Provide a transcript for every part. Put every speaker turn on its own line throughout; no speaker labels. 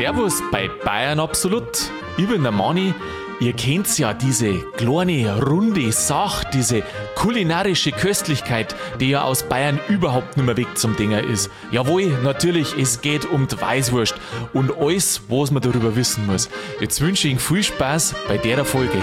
Servus bei Bayern Absolut. Ich bin der Manni. Ihr kennt ja diese kleine, runde Sache, diese kulinarische Köstlichkeit, die ja aus Bayern überhaupt nicht mehr weg zum Dinger ist. Jawohl, natürlich, es geht um die Weißwurst und alles, was man darüber wissen muss. Jetzt wünsche ich Ihnen viel Spaß bei der Folge.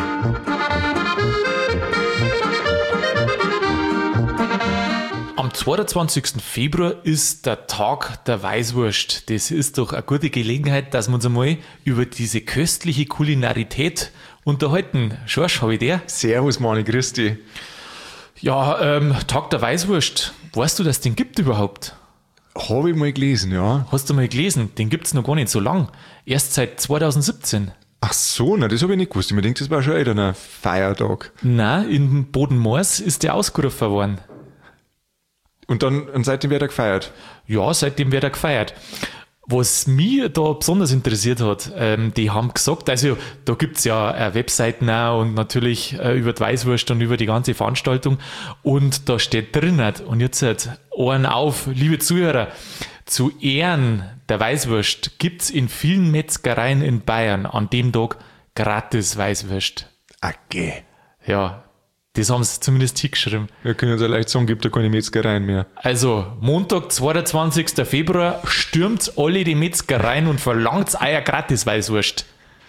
Am 22. Februar ist der Tag der Weißwurst. Das ist doch eine gute Gelegenheit, dass wir uns einmal über diese köstliche Kulinarität unterhalten. Schorsch, habe ich der?
Servus, Manni, grüß dich.
Ja, Tag der Weißwurst. Weißt du, dass es den gibt überhaupt?
Habe ich mal gelesen, ja.
Hast du mal gelesen? Den gibt es noch gar nicht so lang. Erst seit 2017.
Ach so, na, das habe ich nicht gewusst. Ich mir denke, das war schon wieder ein Feiertag.
Nein, in Bodenmoors ist der ausgerufen worden.
Und seitdem wird er gefeiert?
Ja, seitdem wird er gefeiert. Was mich da besonders interessiert hat, die haben gesagt, also da gibt's ja Webseiten auch und natürlich über die Weißwurst und über die ganze Veranstaltung und da steht drin, und jetzt Ohren auf, liebe Zuhörer, zu Ehren der Weißwurst gibt's in vielen Metzgereien in Bayern an dem Tag gratis Weißwurst.
Okay.
Ja, das haben sie zumindest hingeschrieben.
Wir können uns ja leicht sagen, gibt da keine Metzgereien mehr.
Also, Montag, 22. Februar, stürmt alle die Metzgereien und verlangt euer gratis Weißwurst.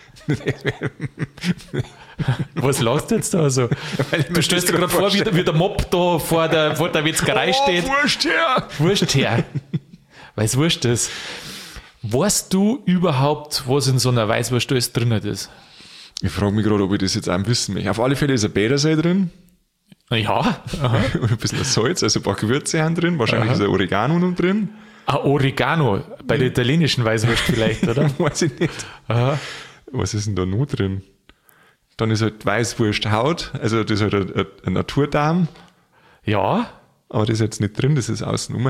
Was lachst du jetzt da so? Du stellst dir gerade vor, wie der Mob da vor der Metzgerei steht.
Wurst her!
Wurst her. Weißwurst ist. Weißt du überhaupt, was in so einer Weißwurst alles drin ist?
Ich frage mich gerade, ob ich das jetzt auch wissen möchte. Auf alle Fälle ist ein Bädersei drin.
Ja.
Und ein bisschen Salz, also ein paar Gewürze haben drin. Wahrscheinlich ist ein Oregano noch drin.
Ein Oregano, bei der italienischen Weißwurst vielleicht, oder?
Weiß ich nicht.
Aha.
Was ist denn da noch drin? Dann ist halt Weißwursthaut, also das ist halt ein Naturdarm.
Ja.
Aber das ist jetzt nicht drin, das ist außenrum.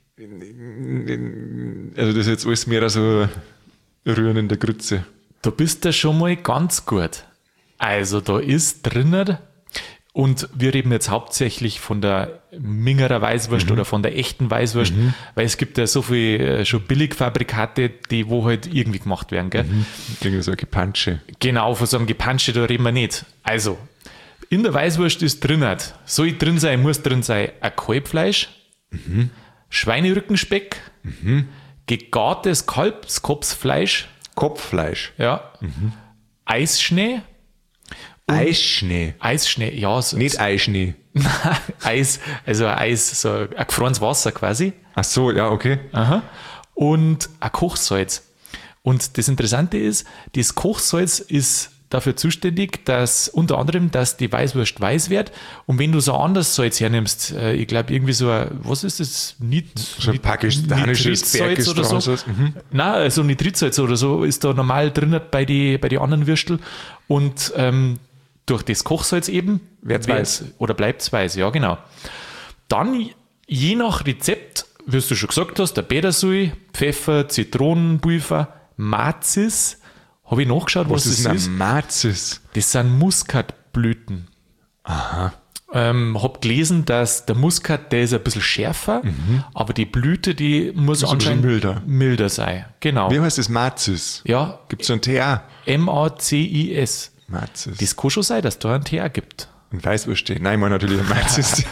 Also das ist jetzt alles mehr so Rühren in der Grütze.
Du bist ja schon mal ganz gut. Also da ist drinnen, und wir reden jetzt hauptsächlich von der Mingerer Weißwurst oder von der echten Weißwurst, weil es gibt ja so viele schon Billigfabrikate, die wo halt irgendwie gemacht werden. Gell?
Irgendwie so ein Gepansche.
Genau, von so einem Gepansche, da reden wir nicht. Also, in der Weißwurst ist drinnen, soll drin sein, muss drin sein, ein Kalbfleisch, Schweinerückenspeck, gegartes Kalbskopfsfleisch,
Kopffleisch.
ja, Eisschnee.
Eisschnee.
Eisschnee, ja. So,
Nicht Eischnee.
Eis, also Eis, so ein gefrorenes Wasser quasi.
Ach so, ja, okay.
Aha. Und ein Kochsalz. Und das Interessante ist, das Kochsalz ist dafür zuständig, dass unter anderem, dass die Weißwurst weiß wird. Und wenn du so anderes Salz hernimmst, ich glaube irgendwie so ein, was ist das?
So ein pakistanisches
Nitritsalz oder so. Nein, also Nitritsalz oder so ist da normal drin bei die anderen Würstel. Und durch das Kochsalz eben
wird's weiß.
Oder bleibt es weiß, ja genau. Dann je nach Rezept, wie du schon gesagt hast, der Petersil, Pfeffer, Zitronenpulver, Mazis. Habe ich nachgeschaut, was das ist.
Mazis?
Das sind Muskatblüten.
Aha.
Hab gelesen, dass der Muskat, der ist ein bisschen schärfer, aber die Blüte, die muss anscheinend milder sein. Genau.
Wie heißt das Mazis?
Ja.
Gibt es so ein TA?
Macis.
Mazis.
Das kann schon sein, dass da ein TA gibt.
Ein Weißwurst. Nein, ich meine natürlich ein Mazis.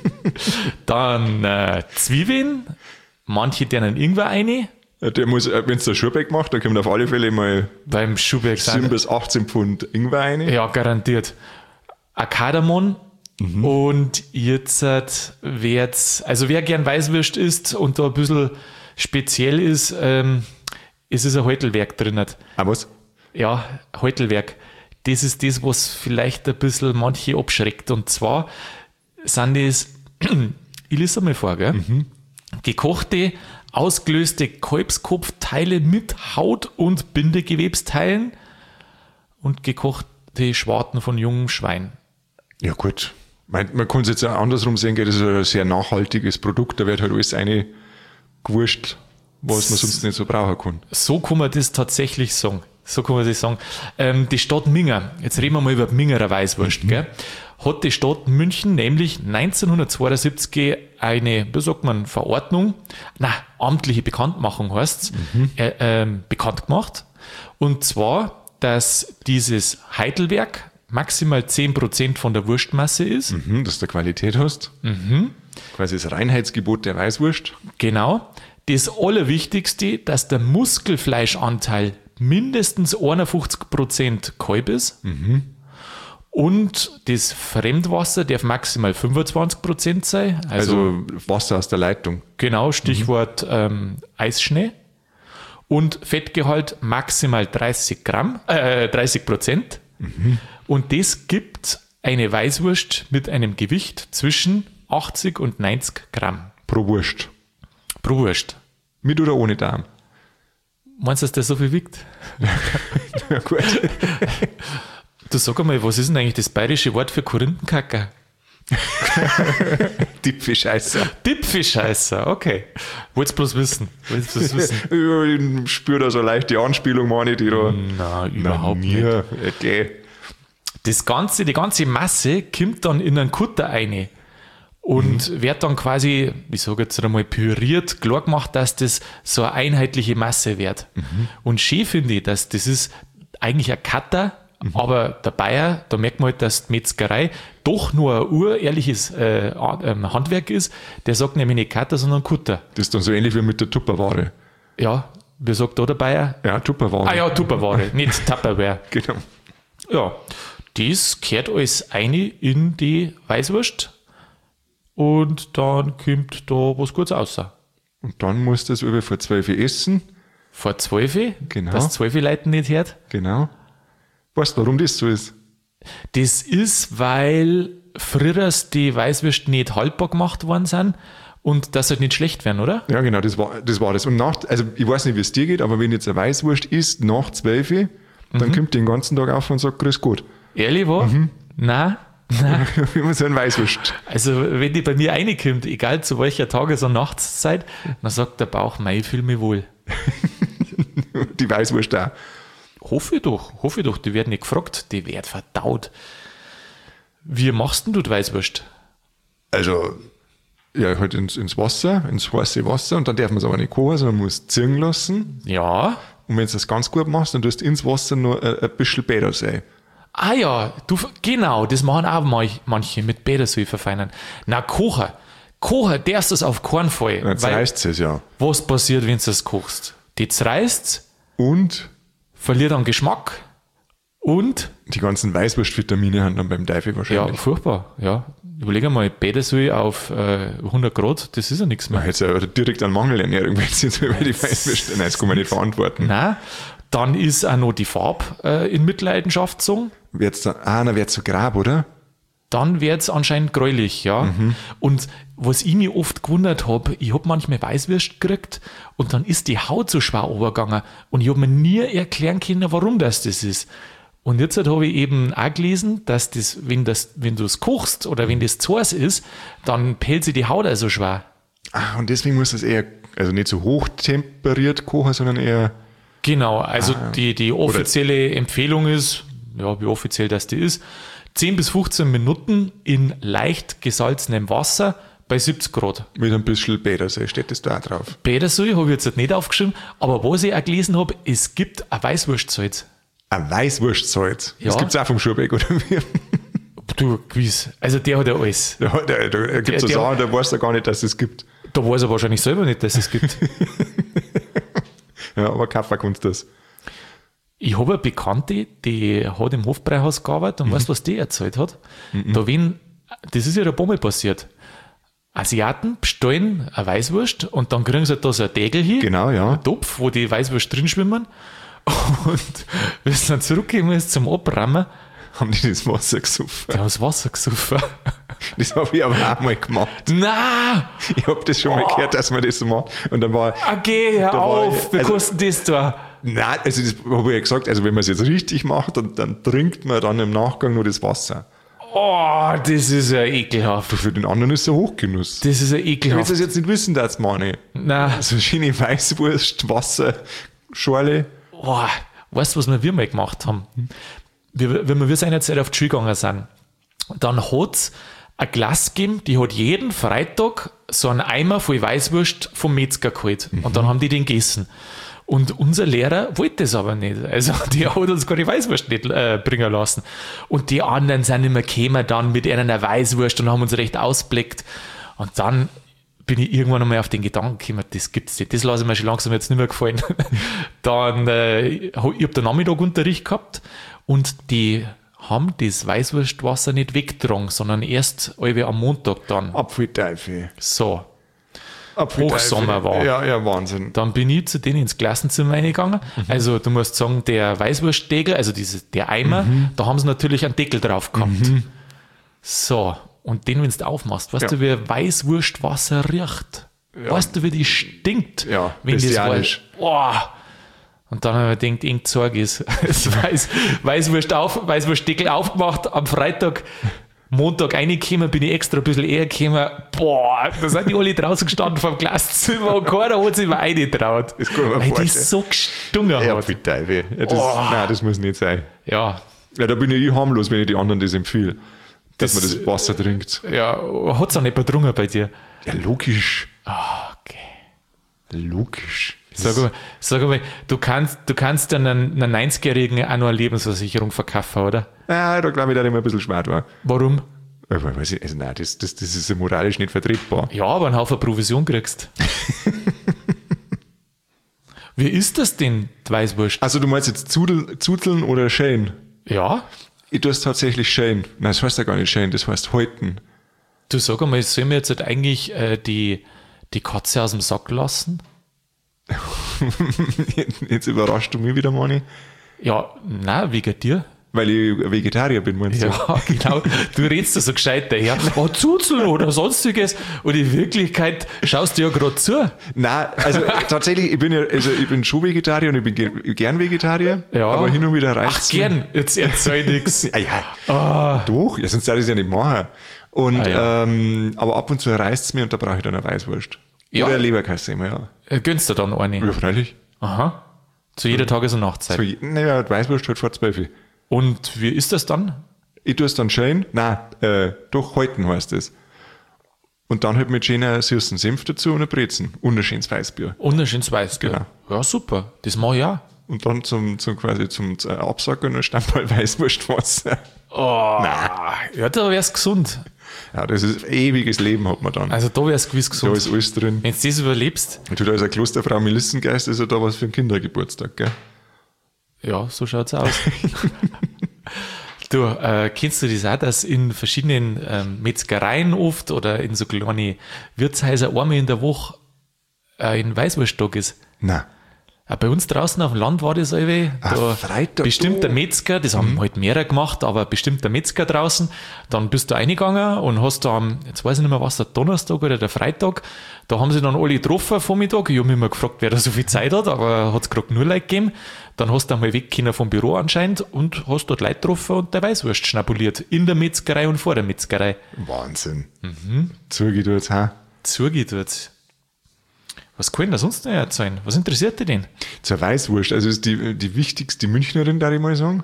Dann Zwiebeln, manche denen Ingwer rein.
Der muss, wenn es der Schubeck macht, dann kommt auf alle Fälle mal
beim Schubeck
7 bis 18 Pfund Ingwer rein.
Ja, garantiert. Ein Kardamom. Und jetzt also wer gern Weißwurst isst und da ein bisschen speziell ist, es ist ein Heutelwerk drin.
Ah, was?
Ja, Heutelwerk. Das ist das, was vielleicht ein bisschen manche abschreckt. Und zwar sind das, ich lese mal vor, gell? Gekochte, ausgelöste Kalbskopfteile mit Haut- und Bindegewebsteilen und gekochte Schwarten von jungem Schwein.
Ja gut, man kann es jetzt auch andersrum sehen, das ist ein sehr nachhaltiges Produkt, da wird halt alles gewurscht, was man sonst nicht so brauchen kann.
So kann man das tatsächlich sagen. Die Stadt Minger, jetzt reden wir mal über die Mingerer Weißwurst, gell? hat die Stadt München nämlich 1972 eine, wie sagt man, Verordnung, amtliche Bekanntmachung heißt's, bekannt gemacht. Und zwar, dass dieses Heidelwerk maximal 10% von der Wurstmasse ist.
Dass du Qualität hast. Quasi das Reinheitsgebot der Weißwurst.
Genau. Das Allerwichtigste, dass der Muskelfleischanteil mindestens 51% Kalb ist. Und das Fremdwasser darf maximal 25% sein.
Also Wasser aus der Leitung.
Genau, Stichwort Eisschnee. Und Fettgehalt maximal 30%. Und das gibt eine Weißwurst mit einem Gewicht zwischen 80 und 90 Gramm.
Pro Wurst.
Pro Wurst.
Mit oder ohne Darm?
Meinst du, dass der so viel wiegt?
Ja, gut.
Du sag einmal, was ist denn eigentlich das bayerische Wort für Korinthenkacker?
Dipfelscheißer.
Dipfelscheißer, okay. Wollt's bloß wissen.
Ich spüre da so leicht die Anspielung, meine ich, die da.
Na, überhaupt nicht.
Okay.
Die ganze Masse kommt dann in einen Kutter rein und wird dann quasi, ich sage jetzt einmal, püriert, klar gemacht, dass das so eine einheitliche Masse wird. Und schön finde ich, dass das ist eigentlich ein Cutter, aber der Bayer, da merkt man halt, dass die Metzgerei doch nur ein urehrliches Handwerk ist. Der sagt nämlich nicht Cutter, sondern Kutter.
Das ist dann so ähnlich wie mit der Tupperware.
Ja, wie sagt da der Bayer?
Ja, Tupperware.
Ah ja, Tupperware, nicht Tupperware.
Genau.
Ja, das kehrt alles eine in die Weißwurst und dann kommt da was Gutes raus.
Und dann musst du das über vor 12 Uhr essen.
Vor 12 Uhr,
Genau.
dass 12 Uhr Leute nicht hört.
Genau. Weißt du, warum das so ist?
Das ist, weil früher die Weißwürste nicht haltbar gemacht worden sind und dass sie halt nicht schlecht werden, oder?
Ja, genau, das war das. Und also ich weiß nicht, wie es dir geht, aber wenn jetzt eine Weißwurst isst nach 12 Uhr, dann kommt die den ganzen Tag auf und sagt, grüß Gott.
Ehrlich, war? Nein.
Wie man so ein Weißwurst.
Also, wenn die bei mir reinkommt, egal zu welcher Tages- und Nachtszeit, dann sagt der Bauch, ich fühle mich wohl.
Die Weißwurst auch.
Hoffe ich doch, die werden nicht gefragt, die wird verdaut. Wie machst denn du die Weißwurst?
Also, ja, halt ins Wasser, ins heiße Wasser, und dann darf man es aber nicht kochen, sondern man muss ziehen lassen.
Ja.
Und wenn du das ganz gut machst, dann tust du ins Wasser noch ein bisschen Bäder sein.
Ah ja, genau, das machen auch manche mit Bädersäule verfeinern. Na, kochen, darfst du es auf keinen Fall.
Dann zerreißt es ja.
Was passiert, wenn du das kochst? Die zerreißt
Und
verliert an Geschmack und
die ganzen Weißwurstvitamine haben dann beim Teufel
ja,
wahrscheinlich.
furchtbar, ja. Überleg mal, Bädersäule auf 100 Grad, das ist ja nichts mehr.
Man hätte ja direkt an Mangelernährung, wenn es jetzt über die Weißwurst, nein, das kann man nicht verantworten.
Nein, dann ist auch noch die Farbe in Mitleidenschaft gezogen.
Dann wird's so grab, oder?
Dann wird es anscheinend gräulich, ja. Und was ich mir oft gewundert habe, ich habe manchmal Weißwürst gekriegt und dann ist die Haut so schwer übergegangen und ich habe mir nie erklären können, warum das ist. Und jetzt habe ich eben auch gelesen, dass wenn du es kochst oder wenn das zu heiß ist, dann pellt sich die Haut also schwer.
Und deswegen muss das eher, also nicht so hoch temperiert kochen, sondern eher...
Genau, also die offizielle Empfehlung ist, ja, wie offiziell das die ist, 10 bis 15 Minuten in leicht gesalzenem Wasser bei 70 Grad.
Mit ein bisschen Bädersäule steht das da auch drauf.
Bädersäule habe ich jetzt nicht aufgeschrieben, aber was ich auch gelesen habe, es gibt ein Weißwurstsalz.
Ein Weißwurstsalz?
Ja.
Das gibt es auch vom Schubeck, oder wie?
Du, gewiss. Also der hat ja alles.
Da gibt es so Sachen, da weiß er gar nicht, dass es gibt.
Da weiß er wahrscheinlich selber nicht, dass es gibt.
Ja, aber Kaffee kannst das.
Ich habe eine Bekannte, die hat im Hofbräuhaus gearbeitet und weißt du, was die erzählt hat? Das ist ja der Bombe passiert. Asiaten bestellen eine Weißwurst und dann kriegen sie da so ein Degel hin,
Genau, ja.
einen Topf, wo die Weißwurst drin schwimmen. Und wenn es dann zurückgekommen ist zum Abrammen,
Haben die das Wasser gesoffen?
die haben das Wasser gesoffen.
Das habe ich aber auch mal gemacht.
Nein!
Ich habe das schon mal gehört, dass man das so macht. Und dann war...
Okay, hör
Da war
auf,
ich-
wie
also-
kostet das da?
Nein, also das habe ich ja gesagt, also wenn man es jetzt richtig macht, dann trinkt man dann im Nachgang nur das Wasser.
Oh, das ist ja ekelhaft.
Für den anderen ist es ein Hochgenuss.
Das ist ja
Wenn
ekelhaft.
sie das jetzt nicht wissen, das meine.
Nein.
So eine schöne Weißwurst, Wasser, Schorle.
Oh, weißt du, was wir mal gemacht haben? Wenn wir seinerzeit auf die Schule gegangen sind, Dann hat es ein Glas gegeben, die hat jeden Freitag so einen Eimer voll Weißwurst vom Metzger geholt. Und dann haben die den gegessen. Und unser Lehrer wollte das aber nicht. Also, die hat uns gar die Weißwurst nicht bringen lassen. Und die anderen sind immer gekommen dann mit einer Weißwurst und haben uns recht ausblickt. Und dann bin ich irgendwann einmal auf den Gedanken gekommen, das gibt's nicht. Das lasse ich mir schon langsam jetzt nicht mehr gefallen. Dann, ich habe den Nachmittagunterricht gehabt und die haben das Weißwurstwasser nicht weggetragen, sondern erst am Montag dann.
Apfelteufel.
So.
Apfelteufel.
Hochsommer war.
Ja, Wahnsinn.
Dann bin ich zu denen ins Klassenzimmer reingegangen. Also du musst sagen, der Weißwurstdeckel, also der Eimer, da haben sie natürlich einen Deckel drauf gehabt. So, und den, wenn du aufmachst, weißt du, wie Weißwurstwasser riecht?
Ja.
Weißt du, wie die stinkt?
Ja,
wenn das
bestialisch.
war. Und dann habe ich mir gedacht, irgend Zeug ist. Weißwurstdeckel aufgemacht, am Freitag, Montag reingekommen, bin ich extra ein bisschen eher gekommen. Boah, da sind die alle draußen gestanden vom Klassenzimmer und keiner hat sich mehr reingetraut.
Das kann man
weil die
vorstellen.
so gestunken
Ja,
hat.
Apfelteufel. Ja, nein, das muss nicht sein.
Ja,
Ja, da bin ich harmlos, wenn ich die anderen das empfehle, dass man das Wasser trinkt.
ja, hat es auch nicht bedrungen bei dir?
Ja, logisch.
Okay.
Logisch.
Sag mal, du kannst dann einen 90-Jährigen auch noch eine Lebensversicherung verkaufen, oder?
Ja, da glaube ich, dass ich mir ein bisschen schwer war.
Warum?
Aber weiß ich, also nein, das ist ja moralisch nicht vertretbar.
Ja, aber einen Haufen Provision kriegst. Wie ist das denn, die Weißwurst?
Also du meinst jetzt Zudeln oder Schälen?
Ja,
Ich tue es tatsächlich Schälen. Nein, das heißt ja gar nicht Schälen, das heißt Häuten.
du sag einmal, sollen wir jetzt halt eigentlich die Katze aus dem Sack lassen?
Jetzt überraschst du mich wieder, Mani.
Ja, nein, wegen dir.
Weil ich Vegetarier bin, meinst du?
Ja, genau. Du redest da so gescheit daher. Oh, Zuzeln oder sonstiges. Und in Wirklichkeit schaust du ja gerade zu.
Nein, also tatsächlich, ich bin schon Vegetarier und ich bin gern Vegetarier.
Ja.
Aber hin und wieder reicht
Ach, gern. Jetzt erzähl nix.
Ja. Doch, ja, sonst darf ich es ja nicht machen. Und,
ja.
aber ab und zu reißt es mir und da brauche ich dann eine Weißwurst.
Ja.
Oder eine Leberkäse immer, ja.
Gönnst du dann eine?
Ja, freilich.
Aha. Zu jeder Tages- und Nachtzeit.
So, naja, die Weißwurst halt vor 12.
Und wie ist das dann?
Ich tue es dann schön, doch Häuten heißt es. Und dann halt mit schöner süßen Senf dazu und ein Brezen. Und ein schönes Weißbier.
Und ein schönes Weißbier.
Genau.
Ja, super. Das mache ich auch.
Und dann zum Absacken ein Stammball Weißwurstwasser.
Oh, ja, da wär's gesund.
Ja, das ist ewiges Leben hat man dann.
Also da wär's gewiss
Da
gesund.
ist alles drin.
Wenn du das überlebst,
Und du da als eine Klosterfrau Melissengeist ist ja da was für einen Kindergeburtstag, gell?
ja, so schaut's aus. Du, kennst du das auch, dass in verschiedenen Metzgereien oft oder in so kleine Wirtshäuser einmal in der Woche ein Weißwursttag ist?
Nein.
Bei uns draußen auf dem Land war das irgendwie, da
Freitag,
bestimmt der Metzger, das haben halt mehrere gemacht, aber bestimmt der Metzger draußen, dann bist du reingegangen und hast da jetzt weiß ich nicht mehr was, der Donnerstag oder der Freitag, da haben sie dann alle getroffen am Vormittag, ich habe mich immer gefragt, wer da so viel Zeit hat, aber hat es gerade nur Leute gegeben, dann hast du einmal weg können vom Büro anscheinend und hast dort Leute getroffen und der Weißwurst schnabuliert, in der Metzgerei und vor der Metzgerei.
Wahnsinn. Zuge du jetzt, ha?
Zugeht wird's. Was kann ich da sonst noch erzählen? Was interessiert dich denn?
Zur Weißwurst, also ist die wichtigste Münchnerin, darf ich mal sagen.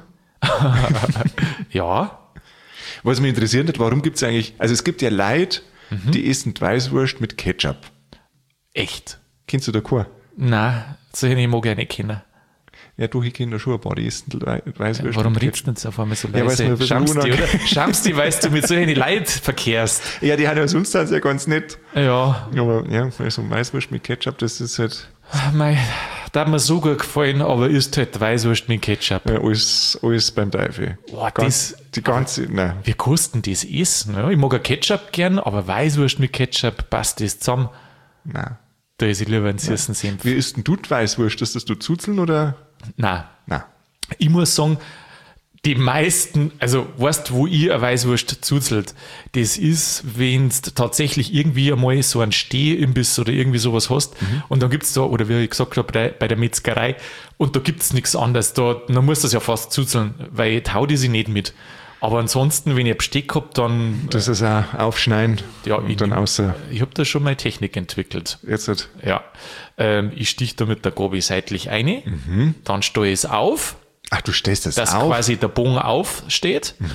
Ja,
Was mich interessiert hat, warum gibt es eigentlich, also es gibt ja Leute, die essen die Weißwurst mit Ketchup.
echt.
Kennst du da keinen?
Nein, solche mag ich nicht kennen.
Ja, du, ich kenne da schon ein paar, die essen die Weißwurst
Warum
mit
redest du jetzt auf einmal so
Ja, weil's mir ein
leise?
bisschen
Schamst dich, oder?
unangenehm-
Schamst dich, weil du mit solchen Leuten verkehrst.
Ja, die haben ja sonst sind sie ja ganz nett.
Ja,
Aber ja, so Weißwurst mit Ketchup, das ist halt
mei, da hat mir so gut gefallen, aber ist halt Weißwurst mit Ketchup.
alles beim Teufel.
Boah,
Die ganze, nein.
Wie kosten das essen? Ja, ich mag ein Ketchup gern, aber Weißwurst mit Ketchup passt das zusammen.
Nein.
Da ist ich lieber einen süßen Senf.
Wie isst denn du die Weißwurst? Ist das du Zuzeln oder?
Nein.
Nein.
Ich muss sagen, die meisten, also weißt wo ich eine Weißwurst zuzelt, das ist, wenn du tatsächlich irgendwie einmal so einen Stehimbiss oder irgendwie sowas hast und dann gibt's da, oder wie ich gesagt habe, bei der Metzgerei und da gibt's nichts anderes, dann musst du das ja fast zuzeln, weil ich hau die sie nicht mit. Aber ansonsten, wenn ich ein Besteck hab, dann,
Das ist auch aufschneiden
ja,
und dann außer,
ich habe da schon mal Technik entwickelt.
jetzt halt,
Ja, ich stich da mit der Gabel seitlich ein, dann stehe ich es auf,
ach, du stellst das
dass
auf?
quasi der Bogen aufsteht.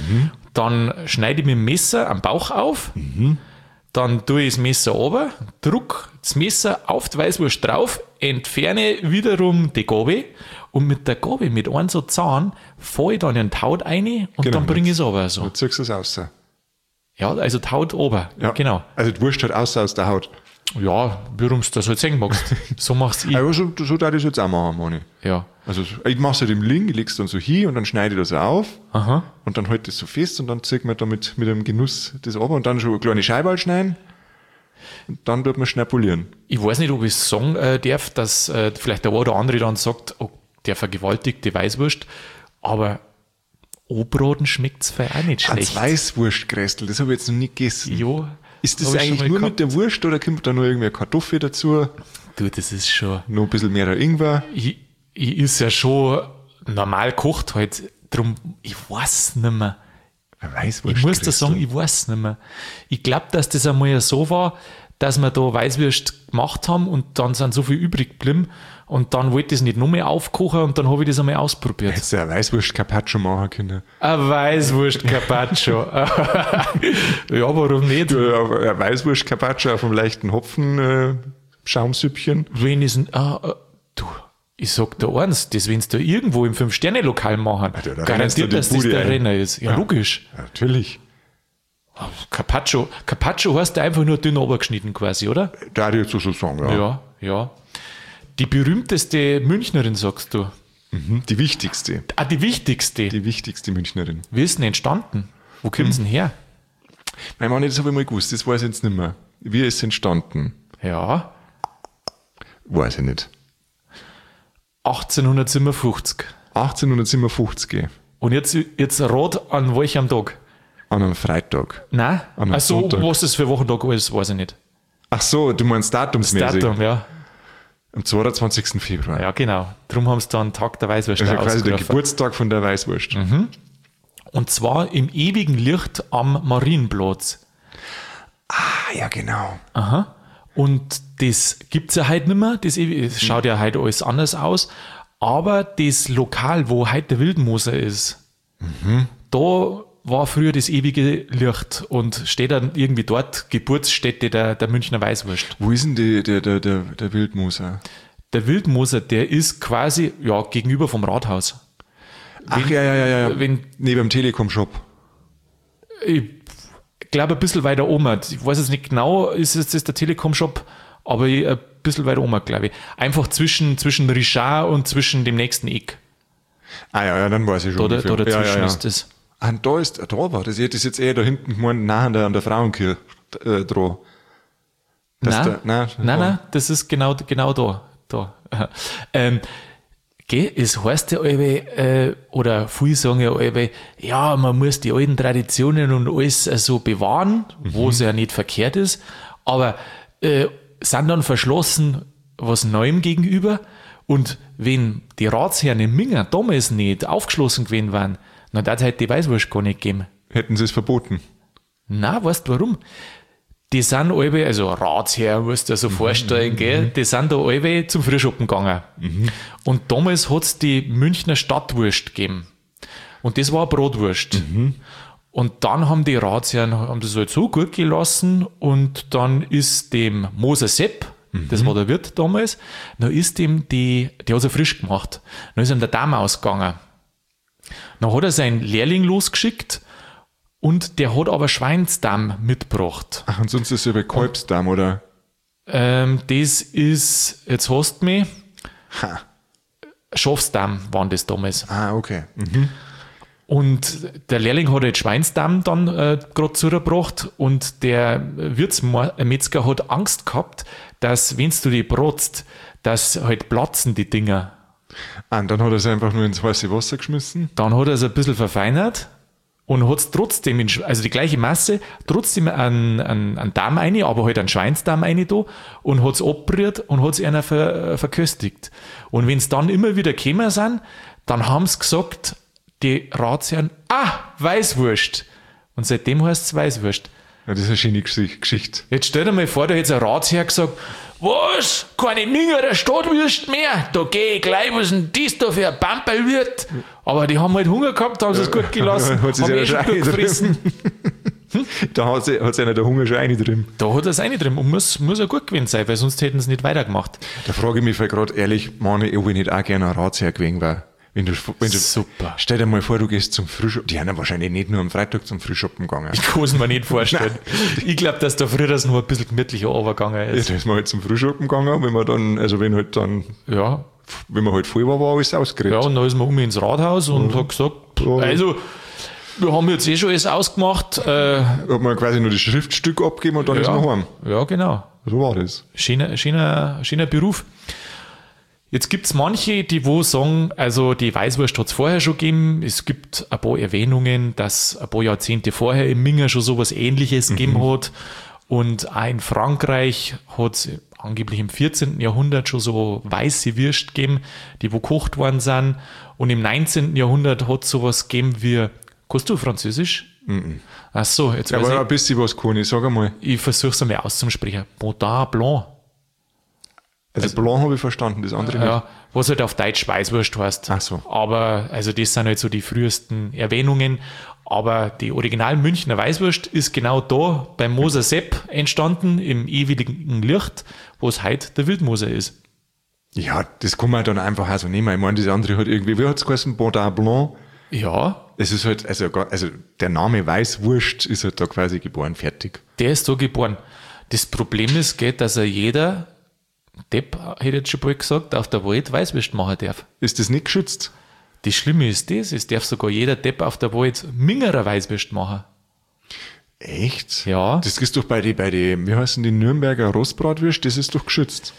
Dann schneide ich mit dem Messer am Bauch auf, dann tue ich das Messer runter, druck das Messer auf die Weißwurst drauf, entferne wiederum die Gabel und mit der Gabel, mit einem so Zahn, fahre ich dann in die Haut rein und dann bringe ich es runter. So.
Du ziehst es raus.
Ja, also die Haut runter,
Ja.
genau.
Also die Wurst hat aus der Haut.
Ja, wie du das halt sehen magst. So mach's ich.
Aber so darf ich es jetzt auch machen, Moni.
Ja.
Also ich mache es halt im Link, ich leg's dann so hin und dann schneide ich das auf
Aha.
und dann halte ich das so fest und dann zieht man da mit einem Genuss das ab und dann schon eine kleine Scheibe schneiden und dann tut man schnell polieren.
Ich weiß nicht, ob ich sagen darf, dass vielleicht der eine oder andere dann sagt, oh, der vergewaltigte Weißwurst, aber Obroden schmeckt's vielleicht auch nicht
Als
schlecht.
Weißwurstgrästel, das habe ich jetzt noch nie gegessen.
Jo.
Ist das
Hab ich schon
eigentlich
mal
nur
gehabt.
mit der Wurst oder kommt da noch irgendwie eine Kartoffel dazu?
Du, das ist schon.
Noch ein bisschen mehr Ingwer?
Ich ist ja schon normal kocht halt. Drum, ich weiß nicht mehr.
Ein
Ich
Weißwurstgrästel.
muss dir sagen, ich weiß nicht mehr. Ich glaube, dass das einmal ja so war, dass wir da Weißwürst gemacht haben und dann sind so viel übrig geblieben und dann wollte ich es nicht noch mehr aufkochen und dann habe ich das einmal ausprobiert.
Hättest du ein Weißwurst-Carpaccio machen können?
Ein Weißwurst-Carpaccio. Ja, warum nicht?
Ein Weißwurst-Carpaccio auf einem leichten Hopfen-Schaumsüppchen.
Wenn ich du, ich sag dir eins, das wenn du irgendwo im 5-Sterne-Lokal machen,
Ja, da rennst du
garantiert,
die
dass das
Bude
der
ein.
Renner ist. Ja, logisch.
Ja, natürlich.
Carpaccio heißt einfach nur dünn runtergeschnitten quasi, oder?
Da hätte ich jetzt so sagen, ja.
Ja, ja. Die berühmteste Münchnerin, sagst du.
Die wichtigste.
Ah, die wichtigste.
Die wichtigste Münchnerin.
Wie ist denn entstanden? Wo kommt sie denn her?
Mein Mann, das habe ich mal gewusst, das weiß ich jetzt nicht mehr. Wie ist es entstanden?
Ja,
Weiß ich nicht.
1857.
1857,
Und jetzt rat an welchem Tag?
an einem Freitag.
Nein?
An einem
Also,
Sonntag.
was das für Wochentag ist, weiß ich nicht.
Ach so, du meinst datumsmäßig.
Datum, ja.
Am 22. Februar.
Ja, genau. Darum haben sie dann Tag der Weißwurst
Also quasi der
ausgerufen.
Geburtstag von der Weißwurst.
Und zwar im ewigen Licht am Marienplatz.
Ah, ja, genau.
Aha. Und das gibt's ja heute nicht mehr. Es schaut ja heute alles anders aus. Aber das Lokal, wo heute der Wildmoser ist, da war früher das ewige Licht und steht dann irgendwie dort Geburtsstätte der Münchner Weißwurst.
Wo ist denn der Wildmoser?
Der Wildmoser, der ist quasi ja gegenüber vom Rathaus.
Ach, ja.
Wenn,
Neben dem Telekom-Shop.
ich glaube, ein bisschen weiter oben. Ich weiß jetzt nicht genau, ist jetzt das der Telekom-Shop, aber ein bisschen weiter oben, glaube ich. Einfach zwischen Richard und zwischen dem nächsten Eck.
Ah ja, dann weiß ich schon.
Da
ungefähr.
dazwischen
ja.
ist das.
Ah, da war das. Ich hätte das jetzt eher da hinten gemeint, nah an der Frauenkirche dran.
Nein, das ist genau da. Es heißt ja alle, oder viele sagen ja alle, ja, man muss die alten Traditionen und alles so bewahren, wo es ja nicht verkehrt ist, aber sind dann verschlossen was Neuem gegenüber und wenn die Ratsherren in Minga damals nicht aufgeschlossen gewesen wären, dann hat es halt die Weißwurst gar nicht gegeben.
Hätten sie es verboten.
Na, weißt du warum? Die sind alle, also Ratsherr, musst du dir so vorstellen, gell? Die sind da alle zum Frühschoppen gegangen. Und damals hat es die Münchner Stadtwurst gegeben. Und das war eine Bratwurst. Und dann haben die Ratsherren haben das halt so gut gelassen und dann ist dem Moser Sepp, das war der Wirt damals, dann ist dem der hat es frisch gemacht. Dann ist ihm der Darm ausgegangen. Dann hat er seinen Lehrling losgeschickt und der hat aber Schweinsdarm mitgebracht.
Ach, und sonst ist es über Kalbsdarm, oder?
Das ist, jetzt hast du mich,
Ha.
Schafsdarm waren das damals.
Ah, okay.
Und der Lehrling hat halt Schweinsdarm dann gerade zugebracht und der Wirtsmetzger hat Angst gehabt, dass, wenn du die bratzt, dass halt platzen die Dinger.
Ah, und dann hat er es einfach nur ins heiße Wasser geschmissen.
Dann hat er es ein bisschen verfeinert und hat es trotzdem, also die gleiche Masse, trotzdem einen Darm rein, aber halt einen Schweinsdarm rein da und hat es abgerührt und hat es einer verköstigt. Und wenn es dann immer wieder gekommen sind, dann haben sie gesagt, die Ratsherren, Weißwurst. Und seitdem heißt es Weißwurst.
Ja, das ist eine schöne Geschichte.
Jetzt stell dir mal vor, da hätte ein Ratsherr gesagt, was? Keine Mingerer Stadtwürst mehr? Da geh ich gleich, was denn das da für ein Pamperl wird? Aber die haben halt Hunger gehabt, haben sie es gut gelassen,
Hat sie
haben
ja
schon
schon
gut gefressen.
Da hat sie einer der Hunger schon eine drin.
Da hat er es eine drin und muss ja gut gewesen sein, weil sonst hätten sie nicht weitergemacht.
Da frage ich mich gerade ehrlich, Mann, ob ich nicht auch gerne ein Ratsherr gewesen wäre. Wenn du,
Super.
Stell dir mal vor, du gehst zum Frühschoppen. Die haben ja wahrscheinlich nicht nur am Freitag zum Frühschoppen gegangen.
Ich kann es mir nicht vorstellen. Ich glaube, dass da früher das nur ein bisschen gemütlicher runtergegangen
Ja,
ist.
da ist man halt zum Frühschoppen gegangen, wenn man dann, also wenn halt dann,
Ja,
wenn man halt voll war, war alles ausgeredet.
ja, und dann ist man ins Rathaus und hat gesagt,
Ja.
also, wir haben jetzt schon alles ausgemacht.
Hat man quasi nur das Schriftstück abgegeben und dann ist man heim.
Ja, genau.
So war das.
Schöner Beruf. Jetzt gibt es manche, die wo sagen, also die Weißwurst hat es vorher schon gegeben. Es gibt ein paar Erwähnungen, dass ein paar Jahrzehnte vorher im Minger schon sowas Ähnliches gegeben hat. Und auch in Frankreich hat es angeblich im 14. Jahrhundert schon so weiße Würst gegeben, die wo gekocht worden sind. Und im 19. Jahrhundert hat es sowas gegeben wie, kannst du Französisch? Ach so, jetzt weiß
Aber
ich,
ein bisschen was kann ich, sag einmal.
ich versuche es einmal auszusprechen. Boudin Blanc.
Also Blanc habe ich verstanden, das andere nicht.
Ja, was halt auf Deutsch Weißwurst heißt.
Ach so.
Aber, also das sind halt so die frühesten Erwähnungen. Aber die original Münchner Weißwurst ist genau da beim Moser Sepp entstanden, im ewigen Licht, wo es heute der Wildmoser ist.
Ja, das kann man dann einfach auch so nehmen. Ich meine, das andere hat irgendwie, wie hat es geheißen, Boudin Blanc?
Ja,
Es ist halt, also der Name Weißwurst ist halt da quasi geboren, fertig.
der ist so geboren. Das Problem ist, geht, dass jeder Depp, hätte ich jetzt schon bald gesagt, auf der Welt Weißwurst machen darf.
Ist das nicht geschützt?
Das Schlimme ist das, es darf sogar jeder Depp auf der Welt Mingerer Weißwurst machen.
Echt?
Ja.
Das ist doch bei die, wie heißen die Nürnberger Rostbratwürst, das ist doch geschützt.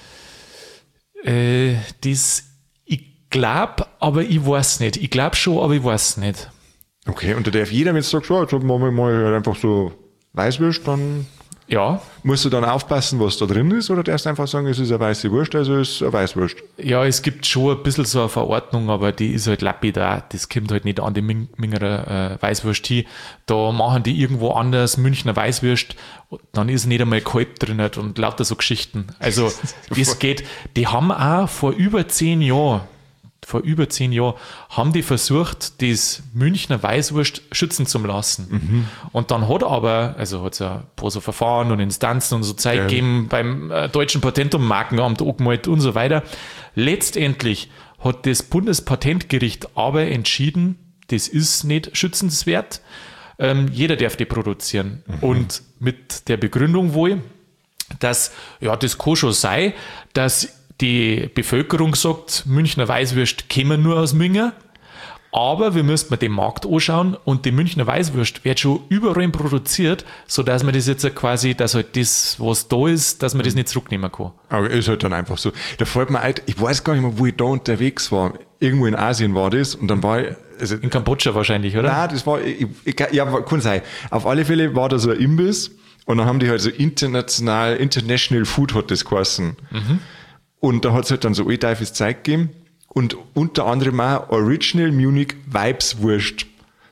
Das, ich glaube, aber ich weiß nicht. Ich glaube schon, aber ich weiß nicht.
Okay, und da darf jeder, wenn du sagst, jetzt machen wir mal halt einfach so Weißwurst, dann
Ja,
musst du dann aufpassen, was da drin ist, oder darfst du einfach sagen, es ist eine weiße Wurst, also es ist eine Weißwurst.
ja, es gibt schon ein bisschen so eine Verordnung, aber die ist halt lapidar. Das kommt halt nicht an die Mingerer Weißwurst hin. Da machen die irgendwo anders Münchner Weißwurst, dann ist nicht einmal Kalb drin und lauter so Geschichten. Also, das geht. Die haben auch vor über 10 Jahren haben die versucht, das Münchner Weißwurst schützen zu lassen. Und dann hat aber, also hat es ja ein paar so Verfahren und Instanzen und so Zeit gegeben beim Deutschen Patent- und Markenamt angemeldet und so weiter. Letztendlich hat das Bundespatentgericht aber entschieden, das ist nicht schützenswert. Jeder darf die produzieren. Und mit der Begründung wohl, dass, ja, das kann schon sein, dass die Bevölkerung sagt, Münchner Weißwurst kämen nur aus Minger, aber wir müssten den Markt anschauen und die Münchner Weißwurst wird schon überall produziert, sodass man das jetzt quasi, dass halt das, was da ist, dass man das nicht zurücknehmen kann.
Aber ist halt dann einfach so. Da fällt mir ein, ich weiß gar nicht mehr, wo ich da unterwegs war. Irgendwo in Asien war das und dann war ich, also,
In Kambodscha wahrscheinlich, oder?
nein, das war, ja, kann sein. Auf alle Fälle war da so ein Imbiss und dann haben die halt so International Food hat das geheißen. Und da hat es halt dann so allteufels Zeug gegeben und unter anderem auch Original Munich Weibswurst.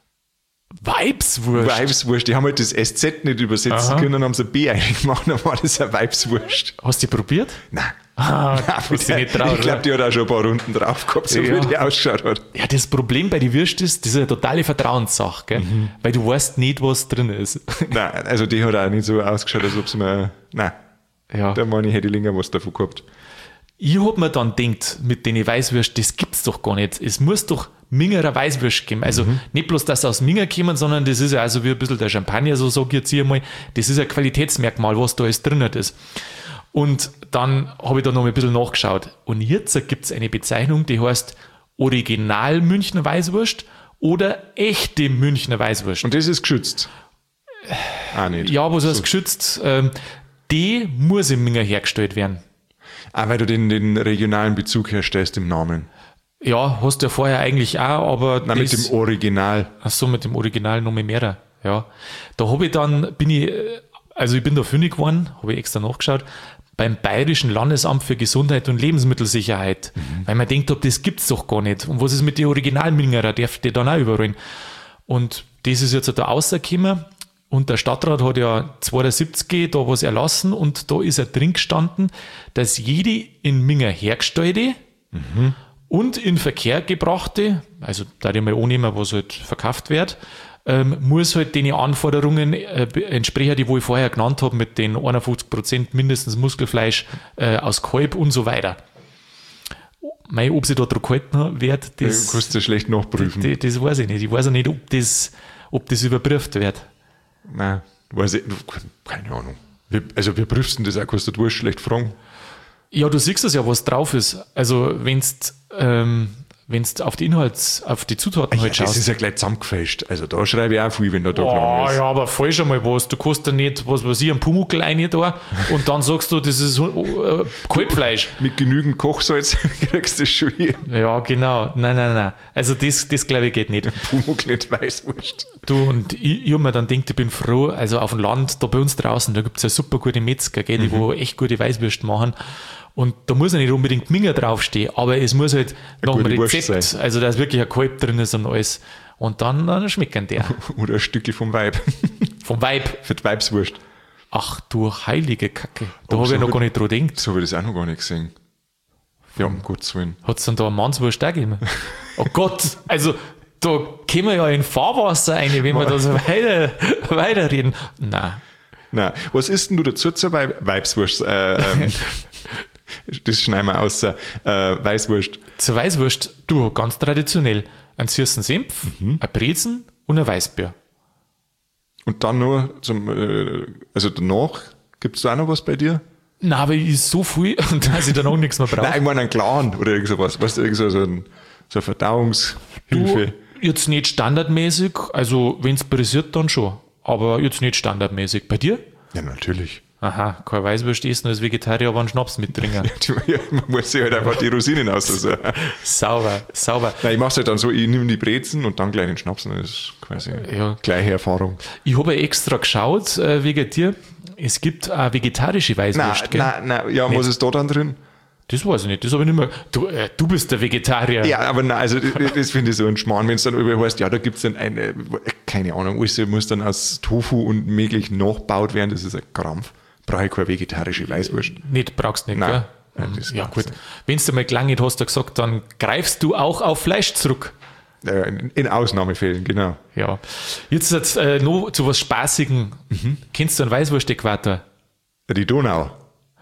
Weibswurst?
Weibswurst, die haben halt das SZ nicht übersetzen können, dann haben sie ein B eingemacht, dann war das eine Weibswurst.
Hast du die probiert?
Nein.
Ah, hast du nicht traut,
Ich glaube, die hat auch schon ein paar Runden drauf gehabt, so
Ja.
wie die ausgeschaut hat.
Ja, das Problem bei den Würst ist, das ist eine totale Vertrauenssache, gell? Weil du weißt nicht, was drin ist.
Nein, also die hat auch nicht so ausgeschaut, als ob sie mir, nein,
Ja.
da meine ich, hätte ich länger was davon gehabt.
Ich hab mir dann gedacht, mit den Weißwürst, das gibt's doch gar nicht. Es muss doch Mingerer Weißwürst geben. Also nicht bloß, dass sie aus Minger kommen, sondern das ist ja also wie ein bisschen der Champagner, so sag ich jetzt hier mal. Das ist ein Qualitätsmerkmal, was da alles drin ist. Und dann habe ich da noch ein bisschen nachgeschaut. Und jetzt gibt's eine Bezeichnung, die heißt Original Münchner Weißwurst oder echte Münchner Weißwurst.
Und das ist geschützt? Auch nicht.
Ja, was heißt geschützt? Die muss im Minger hergestellt werden.
Auch weil du den regionalen Bezug herstellst im Namen.
Ja, hast du ja vorher eigentlich auch, aber
Nein, mit dem Original.
Ach so, mit dem Original noch mehr. Ja. Da habe ich dann, ich bin da fündig geworden, habe ich extra nachgeschaut, beim Bayerischen Landesamt für Gesundheit und Lebensmittelsicherheit. Weil man denkt, das gibt's doch gar nicht. Und was ist mit den Originalmingerer? Darf die dann auch überholen? Und das ist jetzt da rausgekommen. Und der Stadtrat hat ja 72 da was erlassen und da ist er drin gestanden, dass jede in Minger hergestellte und in Verkehr gebrachte, also da ich mal annehmen, was halt verkauft wird, muss halt den Anforderungen entsprechen, die wo ich vorher genannt habe, mit den 51% mindestens Muskelfleisch aus Kalb und so weiter. Ob sie da drauf gehalten wird, das
kannst du schlecht nachprüfen.
Das weiß ich nicht. Ich weiß auch nicht, ob das überprüft wird.
Nein, weiß ich, keine Ahnung. Wir prüfst das auch, kannst du schlecht fragen.
Ja, du siehst es ja, was drauf ist. Also, wenn du auf die Zutaten halt schaust.
Das ist ja gleich zusammengefälscht. Also, da schreibe ich auch viel, wenn da lang ist.
Ja, aber falsch einmal was. Du kannst ja nicht, was weiß ich, einen Pumuckl rein da und dann sagst du, das ist Kalbfleisch.
Mit genügend Kochsalz kriegst du das schon hin.
Ja, genau. Nein. Also, das glaube ich geht nicht.
Pumuckl nicht Weißwurst.
Du, und ich habe mir dann gedacht, ich bin froh, also auf dem Land, da bei uns draußen, da gibt es ja super gute Metzger, gell, die wo echt gute Weißwürste machen. Und da muss ja nicht unbedingt Minger draufstehen, aber es muss halt nach dem Rezept, also da ist wirklich ein Kalb drin ist und alles. Und dann schmecken der.
Oder ein Stückchen vom Weib.
Vom Weib?
Für die Weibswurst.
Ach du heilige Kacke. Da habe ich noch gar nicht dran gedacht.
So habe ich das auch noch gar nicht gesehen. Ja, um Gottes Willen.
Hat es dann da eine Mannswurst auch gegeben? Oh Gott, also da kommen wir ja in Fahrwasser rein, wenn wir da so weiterreden. Nein.
Was isst denn du dazu zur Weibswurst? Das schneiden wir aus. Weißwurst.
Zur Weißwurst, du, ganz traditionell. Einen süßen Senf, ein Brezen und ein Weißbier.
Und dann nur also danach, gibt es da auch noch was bei dir?
Nein, aber ich ist so viel, dass ich danach nichts mehr brauche.
Nein, ich meine einen Clan oder irgend sowas. Weißt du, irgend so eine Verdauungshilfe.
Du, jetzt nicht standardmäßig, also wenn es pressiert, dann schon. Aber jetzt nicht standardmäßig. Bei dir?
Ja, natürlich.
Aha, kein Weißwurst essen als Vegetarier, aber einen Schnaps mittrinken.
Ja, man muss sich halt einfach die Rosinen aus. Also.
Sauber.
Nein, ich mache es halt dann so, ich nehme die Brezen und dann gleich den Schnaps. Und das ist quasi gleiche Erfahrung.
Ich habe extra geschaut, wegen dir. Es gibt eine vegetarische Weißwurst, gell?
Nein, ja, nicht. Was ist da dann drin?
Das weiß ich nicht, das habe ich nicht mehr. Du bist der Vegetarier.
Ja, aber nein, also das finde ich so ein Schmarrn, wenn es dann überall heißt, ja, da gibt es dann eine, keine Ahnung, alles muss dann aus Tofu und möglich nachgebaut werden, das ist ein Krampf. Brauche ich keine vegetarische Weißwurst.
Nicht, brauchst nicht,
nein.
Gell? Ja gut, wenn du mal gelangt hast, du gesagt, dann greifst du auch auf Fleisch zurück.
In Ausnahmefällen, genau.
Ja. Jetzt noch zu was Spaßigem. Kennst du einen Weißwurst-Äquator?
Die Donau.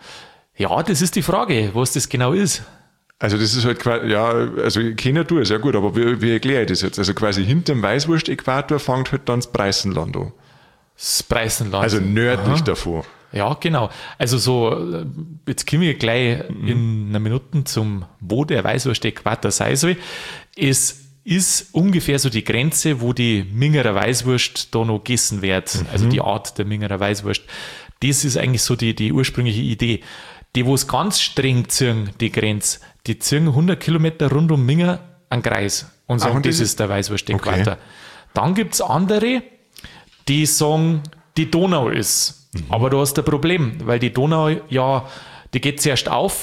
Ja, das ist die Frage, was das genau ist.
Also das ist halt quasi, ja, also ich kenne ja sehr gut, aber wie erkläre ich das jetzt? Also quasi hinter dem Weißwurst-Äquator fängt halt dann das Preißenland an.
Das Preißenland.
Also nördlich davor.
Ja, genau. Also so, jetzt kommen wir gleich in einer Minute zum, wo der Weißwurst-Äquator sein soll. Es ist ungefähr so die Grenze, wo die Mingerer Weißwurst da noch gegessen wird. Also die Art der Mingerer Weißwurst. Das ist eigentlich so die ursprüngliche Idee. Die, wo es ganz streng ziehen, die Grenze, die ziehen 100 Kilometer rund um Minger einen Kreis und sagen, das ist der Weißwurst-Äquator. Okay. Dann gibt es andere, die sagen, die Donau ist. Aber du hast ein Problem, weil die Donau, ja, die geht zuerst auf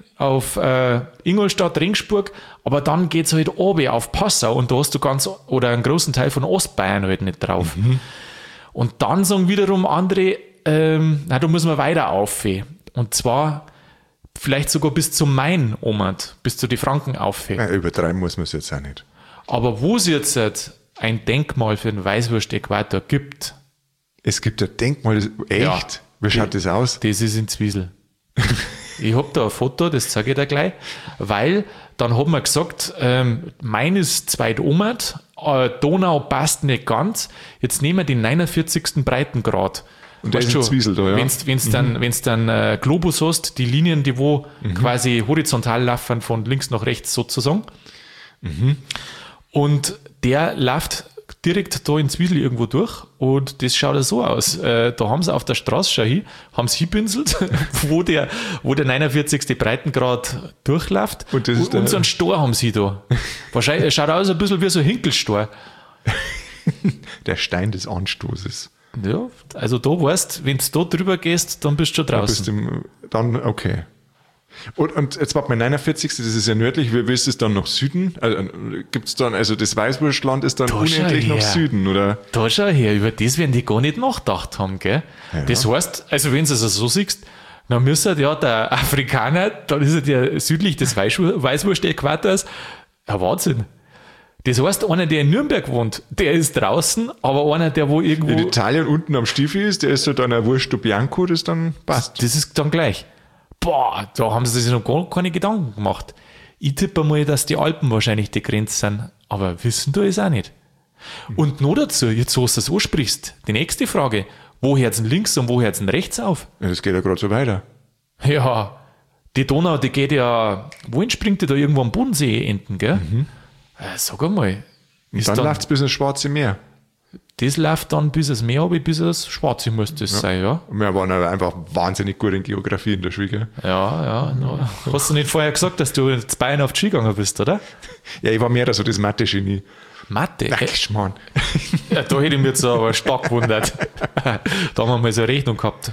Ingolstadt, Ringsburg, aber dann geht es halt runter auf Passau und da hast du einen großen Teil von Ostbayern halt nicht drauf. Und dann sagen wiederum andere, da müssen wir weiter auf. Und zwar vielleicht sogar bis zum Main, bis zu die Franken auf.
Ja, übertreiben muss man es jetzt auch nicht.
Aber wo es jetzt ein Denkmal für den Weißwurst-Äquator gibt.
Es gibt ein Denkmal, echt? Ja, wie schaut das aus?
Das ist in Zwiesel. Ich habe da ein Foto, das zeige ich dir gleich, weil dann haben wir gesagt, Main ist zweit Omat, Donau passt nicht ganz, jetzt nehmen wir den 49. Breitengrad.
Und der ist in Zwiesel da, ja.
Wenn du dann Globus hast, die Linien, die wo quasi horizontal laufen, von links nach rechts sozusagen. Und der läuft direkt da in Zwiesel irgendwo durch und das schaut so aus. Da haben sie auf der Straße, schau hin, haben sie hinpinselt, wo der 49. Breitengrad durchläuft und so einen Stor haben sie da. Wahrscheinlich schaut aus ein bisschen wie so ein Hinkelstor.
Der Stein des Anstoßes.
Ja, also da weißt, wenn du da drüber gehst, dann bist du schon draußen.
Dann, okay. Und jetzt war mein 49. Das ist ja nördlich. Wie ist es dann nach Süden? Also, gibt's dann, also das Weißwurstland ist dann
Da
unendlich
schau
nach
her.
Süden, oder?
Da schau her, über das werden die gar nicht nachgedacht haben, gell?
Ja.
Das heißt, also wenn du es so siehst, dann müsste ja der Afrikaner, dann ist er der südlich des Weißwurst-Äquators. Ja, Wahnsinn. Das heißt, einer, der in Nürnberg wohnt, der ist draußen, aber einer, der wo irgendwo...
In Italien unten am Stiefel ist, der ist so dann ein Wurst Bianco, das dann passt.
Das ist dann gleich. Boah, da haben sie sich noch gar keine Gedanken gemacht. Ich tippe mal, dass die Alpen wahrscheinlich die Grenze sind, aber wissen tue ich es auch nicht. Und noch dazu, jetzt wo du es ansprichst, die nächste Frage, wo hört es denn links und wo hört es denn rechts auf?
Ja, das geht ja gerade so weiter.
Ja, die Donau, die geht ja, wohin springt die da irgendwo am Bodensee enden, gell? Sag einmal, ist
Dann
dann,
läuft es bis ins Schwarze Meer.
das läuft dann bis das Meer, aber bis das Schwarze müsste das sein, ja?
Und wir waren aber einfach wahnsinnig gut in Geografie in der Schule.
Ja. Hast du nicht vorher gesagt, dass du in Bayern auf die Ski gegangen bist, oder?
Ja, ich war mehr so das Mathe-Genie.
Mathe?
Schmarrn.
Ja, da hätte ich mich jetzt aber stark gewundert. Da haben wir mal so eine Rechnung gehabt.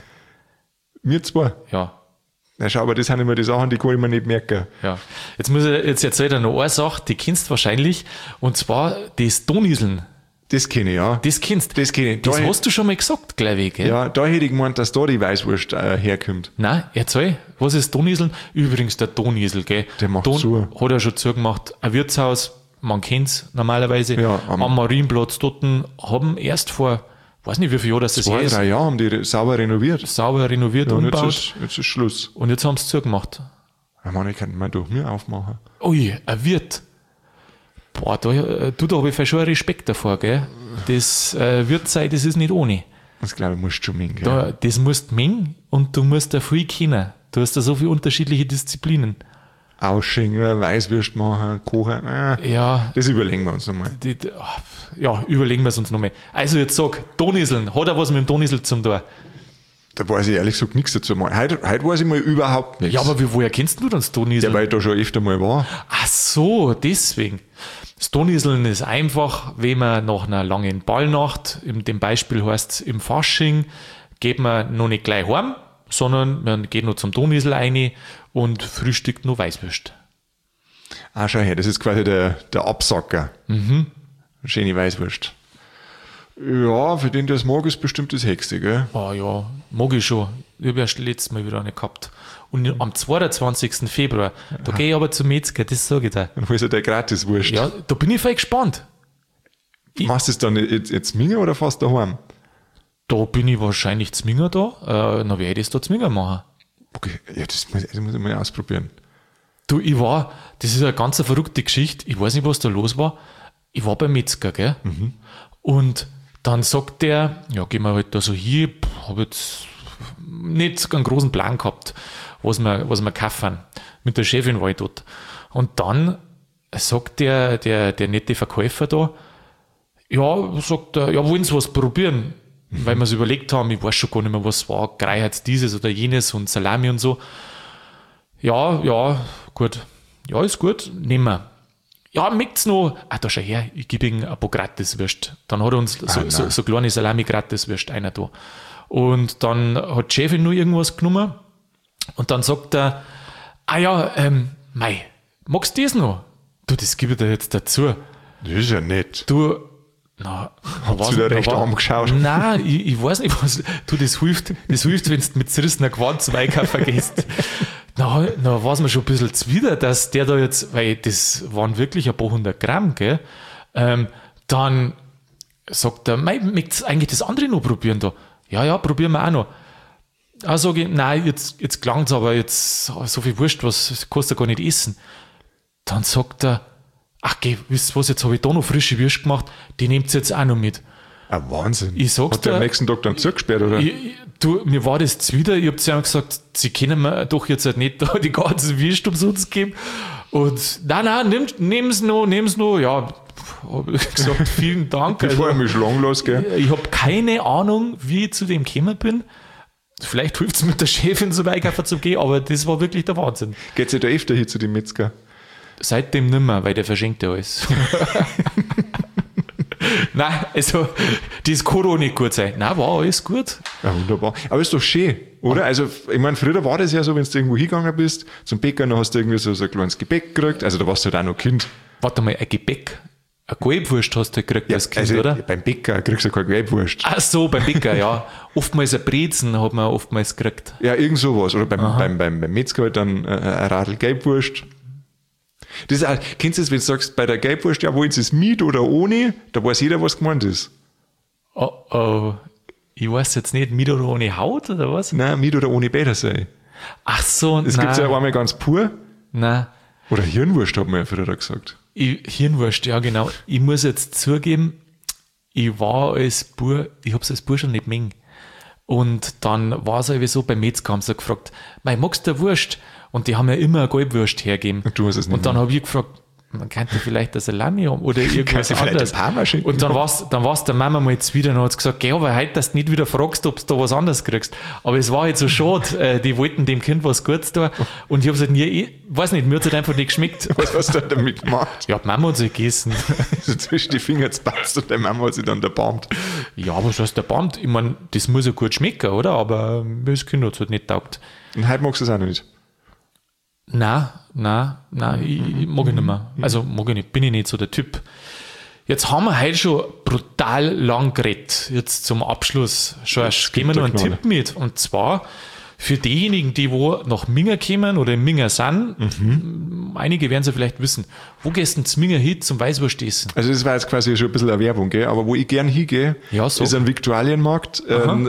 Wir zwei.
Ja.
Na schau, aber das sind immer die Sachen, die kann ich mir nicht merken.
Ja. Jetzt erzähl dir noch eine Sache, die kennst du wahrscheinlich, und zwar das Doniseln.
Das kenne ich, ja.
Das kennst
Das kenne ich.
Das
Da
hast du schon mal gesagt, glaube ich, gell?
ja, da hätte ich gemeint, dass da die Weißwurst herkommt.
Nein, erzähl, was ist Doniseln? Übrigens der Donisel, gell?
Der macht zu.
Hat er schon zugemacht. Ein Wirtshaus, man kennt's normalerweise,
Ja,
am Marienplatz dort, haben erst vor, weiß nicht wie viel Jahren das her
2,
ist,
3 Jahre haben die sauber renoviert.
sauber renoviert,
Und
umgebaut.
jetzt ist Schluss.
Und jetzt haben sie zugemacht.
Ja, Mann, ich kann mal durch mir aufmachen.
Ui, ein Wirt. Boah, da habe ich schon Respekt davor, gell? Das Wirt sein, das ist nicht ohne.
Das glaube ich, musst du schon mengen.
Das musst du mengen und du musst da viel kennen. Du hast da so viele unterschiedliche Disziplinen.
Ausschenken, Weißwürst machen, kochen.
Ja,
Das überlegen wir uns nochmal.
ja, überlegen wir es uns nochmal. Also jetzt sag, Doniseln, hat er was mit dem Donisel zum tun?
Da weiß ich ehrlich gesagt nichts dazu. Heute weiß ich mal überhaupt nichts.
Ja, aber woher kennst du dann das Donisel?
Ja, weil ich da schon öfter mal war.
Ach so, deswegen. Das Doniseln ist einfach, wenn man nach einer langen Ballnacht, in dem Beispiel heißt es im Fasching, geht man noch nicht gleich heim, sondern man geht noch zum Donisel rein und frühstückt noch Weißwürst.
Ah, schau her, das ist quasi der Absacker. Schöne Weißwurst. Ja, für den, der es mag, ist bestimmt das Hexe, gell?
Ah ja, mag ich schon. Ich habe erst letztes Mal wieder eine gehabt. Und am 22. Februar, da gehe ich aber zum Metzger, das sage ich dir.
Dann holst du der Gratiswurst.
Ja, da bin ich voll gespannt.
Machst du es dann jetzt Minger oder fast daheim?
Da bin ich wahrscheinlich Zminger da. Dann werde ich das da Zminger machen.
Okay, ja, das muss ich mal ausprobieren.
Du, das ist eine ganz verrückte Geschichte. Ich weiß nicht, was da los war. Ich war beim Metzger, gell? Und dann sagt der, ja, gehen wir halt da so hier, habe jetzt nicht einen großen Plan gehabt, was wir kaufen. Mit der Chefin war ich dort. Und dann sagt der nette Verkäufer da, ja, sagt er, ja, wollen Sie was probieren? Weil wir es überlegt haben, ich weiß schon gar nicht mehr, was war, Greiheit dieses oder jenes und Salami und so. Ja, gut. Ja, ist gut, nehmen wir. Ja, möcht's noch? Ah, da schau her, ich gebe ihm ein paar Gratiswürst. Dann hat er uns so kleine Salami-Gratiswürst einer da. Und dann hat die Chefin nur irgendwas genommen und dann sagt er, magst du das noch? Du, das gebe ich dir jetzt dazu.
Das ist ja nett.
Du,
Hast du da recht angeschaut?
Nein, ich weiß nicht, was. Du, das hilft, wenn du mit zerrissener Gewand zum Einkaufen gehst. Na, war es mir schon ein bisschen zuwider, dass der da jetzt, weil das waren wirklich ein paar 100 Gramm, gell? Dann sagt er, möchtest du eigentlich das andere noch probieren da? Ja, probieren wir auch noch. Dann sage ich, nein, jetzt klang's aber, jetzt so viel Wurst, was kannst du gar nicht essen. Dann sagt er, ach geh, wisst ihr was, jetzt habe ich da noch frische Wurst gemacht, die nehmt ihr jetzt auch noch mit.
Ah, Wahnsinn.
Ich sag's
Hat der
dir,
am nächsten Tag dann zugesperrt, oder?
Mir war das zuwider, ich habe zu ihm gesagt, sie können mir doch jetzt halt nicht da die ganzen Wurst umsonst geben. Und nein, nehm's noch, ja, habe ich gesagt, vielen Dank.
Bevor ich mich schlagen lasse, gell?
Ich habe keine Ahnung, wie ich zu dem gekommen bin. Vielleicht hilft es mit der Chefin so einkaufen zu gehen, aber das war wirklich der Wahnsinn.
Geht's ja da öfter hier zu dem Metzger?
Seitdem nimmer, weil der verschenkt ja alles. Nein, also, das kann doch nicht gut sein. Nein, war alles gut.
Ja, wunderbar. Aber ist doch schön, oder? Also, ich meine, früher war das ja so, wenn du irgendwo hingegangen bist, zum Bäcker, dann hast du irgendwie so ein kleines Gebäck gekriegt. Also, da warst du halt auch noch Kind.
Warte mal, ein Gebäck? Eine Gelbwurst hast du gekriegt als Kind,
also,
oder?
Beim Bäcker kriegst du keine Gelbwurst.
Ach so, beim Bäcker, ja. Oftmals ein Brezen hat man oftmals gekriegt.
Ja, irgend sowas. Oder beim Metzger halt dann ein Radl Gelbwurst. Das ist auch, kennst du das, wenn du sagst, bei der Gelbwurst, ja, wollen sie es mit oder ohne? Da weiß jeder, was gemeint ist.
Oh. Ich weiß jetzt nicht, mit oder ohne Haut, oder was?
Nein, mit oder ohne Bädersei.
Ach so,
Das gibt's ja einmal ganz pur.
Nein.
Oder Hirnwurst, hat man ja früher gesagt.
Hirnwurst, ja genau. Ich muss jetzt zugeben, ich war als Bub, ich hab's als Bursch schon nicht mengen. Und dann war es irgendwie so, beim Metzger haben sie gefragt, magst du eine Wurst? Und die haben ja immer eine Gelbwurst hergegeben.
Und du hast es nicht.
Und dann habe ich gefragt, man könnte vielleicht eine Salami haben oder irgendwas anderes.
Ein
Und dann war's der Mama mal jetzt wieder und hat gesagt, geh aber heute, dass du nicht wieder fragst, ob du da was anderes kriegst. Aber es war halt so schade, die wollten dem Kind was Gutes tun und ich habe es halt weiß nicht, mir hat es halt einfach nicht geschmeckt.
Was hast du damit gemacht?
Ja, die Mama hat sich gegessen.
So zwischen die Finger gepasst und deine Mama hat sich dann erbarmt.
Ja, was heißt erbarmt? Ich meine, das muss ja gut schmecken, oder? Aber mir das Kind hat es halt nicht taugt.
Und heute magst du es auch noch nicht?
Nein, ich mag ich nicht mehr. Also mag ich nicht, bin ich nicht so der Typ. Jetzt haben wir heute schon brutal lang geredet. Jetzt zum Abschluss. Schorsch, geben wir noch einen Tipp mit. Und zwar für diejenigen, die wo nach Minga kommen oder in Minga sind, einige werden es ja vielleicht wissen, wo gehst du zum Minga hin zum Weißwurst essen?
Also das war jetzt quasi schon ein bisschen eine Werbung, gell? Aber wo ich gern hingehe,
Ja, so.
ist ein Viktualienmarkt,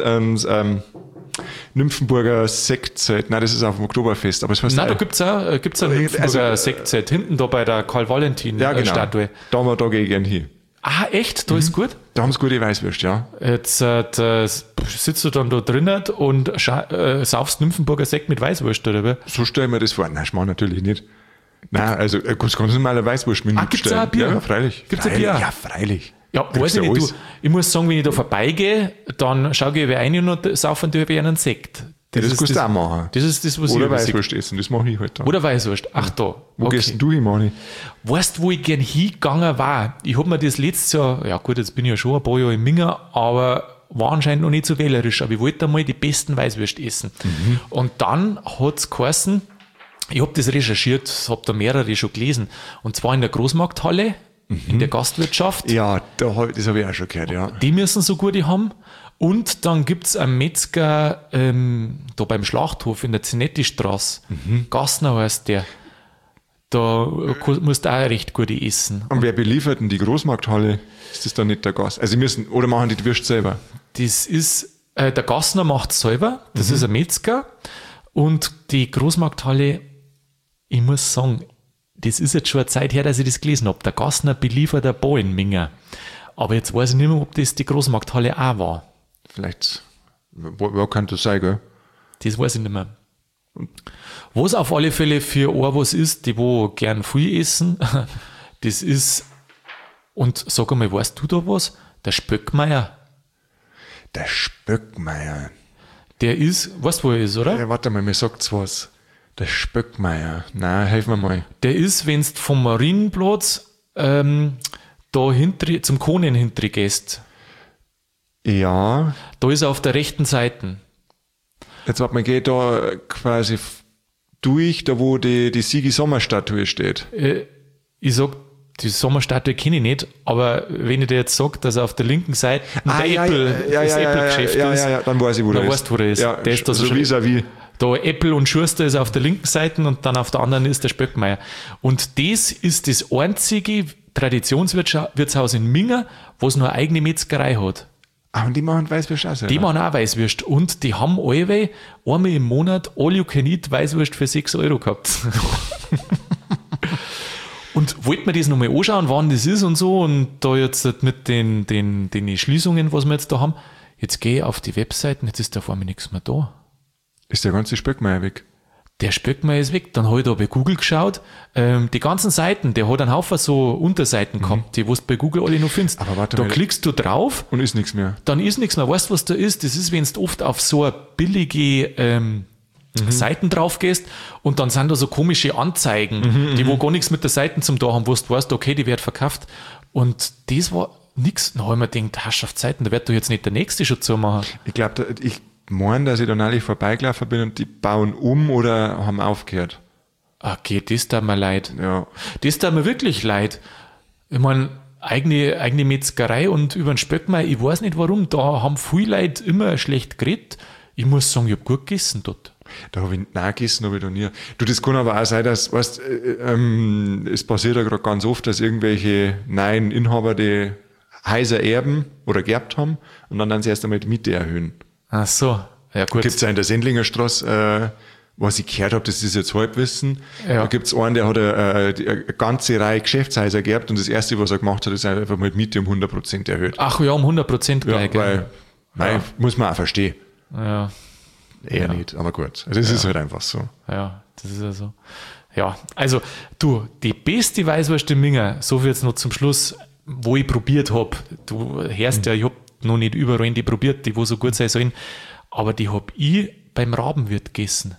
Nymphenburger Sektzelt. Nein, das ist auf dem Oktoberfest. Aber es heißt
Nein, da gibt's eine Nymphenburger Sektzeit, hinten da bei der Karl-Valentin-Statue.
Da gehe ich gern hin.
Ah, echt? Da ist gut?
Da haben sie gute Weißwürst, ja.
Jetzt sitzt du dann da drinnen und saufst Nymphenburger Sekt mit Weißwurst, oder wie?
So stelle ich mir das vor. Nein, Schmarrn natürlich nicht. Nein, also ganz normaler Weißwurst mit
gibt's auch ein Bier?
Ja, freilich.
Gibt's ein Bier?
Ja, freilich.
Ja, weiß ich nicht. Du, ich muss sagen, wenn ich da vorbeigehe, dann schaue ich rein und saufen die einen Sekt.
Das kannst du auch machen.
Das ist das, was
Oder
ich
Weißwurst essen, das mache ich halt dann.
Oder Weißwurst. Ach da.
Wo gehst denn du hin, Mani?
Weißt du, wo ich gern hingegangen war? Ich hab mir das letztes Jahr, ja gut, jetzt bin ich ja schon ein paar Jahre in Minga, aber war anscheinend noch nicht so wählerisch, aber ich wollte einmal die besten Weißwürst essen. Und dann hat's geheißen, ich habe das recherchiert, habe da mehrere schon gelesen, und zwar in der Großmarkthalle, in der Gastwirtschaft.
Ja, das habe ich auch schon gehört, ja.
Die müssen so gute haben. Und dann gibt's einen Metzger da beim Schlachthof in der Zinetti-Straße. Gassner heißt der. Da musst du auch recht gute essen.
Und wer beliefert denn die Großmarkthalle? Ist das dann nicht der Gast? Also sie müssen, oder machen die Würst selber?
Das ist, der Gassner macht selber. Das ist ein Metzger. Und die Großmarkthalle, ich muss sagen, das ist jetzt schon eine Zeit her, dass ich das gelesen habe. Der Gassner beliefert ein paar in Minga. Aber jetzt weiß ich nicht mehr, ob das die Großmarkthalle auch war.
Vielleicht, wo kann das sein, gell?
Das weiß ich nicht mehr. Was auf alle Fälle für ein was ist, die wo gern viel essen, das ist, und sag einmal, weißt du da was? Der Spöckmeier.
Der Spöckmeier.
Der ist, weißt du, wo er ist, oder?
Ja, warte mal, mir sagt's was. Der Spöckmeier. Nein, helf mir mal.
Der ist, wenn du vom Marienplatz da hinter, zum Konen hinter gehst.
Ja.
Da ist er auf der rechten Seite.
Jetzt warte mal, geht da quasi durch, da wo die Sigi-Sommer-Statue steht.
Ich sag, die Sommerstatue kenne ich nicht, aber wenn ich dir jetzt sage, dass er auf der linken Seite das Apple-Geschäft ist,
dann weiß ich, wo der ist.
Weißt, wo der ist.
Ja,
der ist da
so vis-à-vis.
Da Apple und Schuster ist auf der linken Seite und dann auf der anderen ist der Spöckmeier. Und das ist das einzige Traditionswirtshaus in Minga, was nur eine eigene Metzgerei hat.
Ah, und die machen Weißwürst auch selber?
Die machen auch Weißwürst. Und die haben alle einmal im Monat All-You-Can-Eat Weißwürst für 6 Euro gehabt. Und wollte mir das nochmal anschauen, wann das ist und so. Und da jetzt mit den Schließungen, was wir jetzt da haben, jetzt gehe ich auf die Webseiten, jetzt ist da vor mir nichts mehr da.
Ist der ganze Spöckmeier weg?
Der Spöckmeier ist weg. Dann habe ich da bei Google geschaut. Die ganzen Seiten, der hat einen Haufen so Unterseiten gehabt, die du bei Google alle noch findest.
Aber warte
da
mal.
klickst du drauf.
Und ist nichts mehr.
Dann ist nichts mehr. Weißt du, was da ist? Das ist, wenn du oft auf so eine billige Seiten drauf gehst und dann sind da so komische Anzeigen, die wo gar nichts mit der Seiten zum da haben, wo du weißt, okay, die wird verkauft. Und das war, nix. Dann habe ich mir gedacht, Herrschaftszeiten, da wird doch jetzt nicht der Nächste schon zumachen.
Ich glaube, ich meine, dass ich da neulich vorbeigelaufen bin und die bauen um oder haben aufgehört.
Okay, das tut mir leid.
Ja.
Das tut mir wirklich leid. Ich meine, eigene Metzgerei und über den Spöckmeier, ich weiß nicht warum, da haben viele Leute immer schlecht geredet. Ich muss sagen, ich habe gut gegessen dort.
Da habe ich nicht gegessen, habe ich da nie. Du, das kann aber auch sein, dass, weißt, es passiert ja gerade ganz oft, dass irgendwelche neuen Inhaber die Häuser erben oder geerbt haben und dann sie erst einmal die Miete erhöhen.
Ach so, ja gut.
Gibt es ja in der Sendlinger Straße, was ich gehört habe, das ist jetzt Halbwissen.
Ja.
Da gibt es einen, der hat eine ganze Reihe Geschäftshäuser geerbt und das erste, was er gemacht hat, ist einfach mal die Miete um 100% erhöht.
Ach ja, um 100% gleich.
Ja, weil, nein, muss man auch verstehen.
Ja.
Eher nicht, aber gut. Also es ist halt einfach so.
Ja, das ist ja so. Ja, also du, die beste Weißwurst im Minger, so viel jetzt noch zum Schluss, wo ich probiert habe. Du hörst ja, ich habe noch nicht überall die probiert, die wo so gut sein sollen, aber die habe ich beim Rabenwirt gegessen.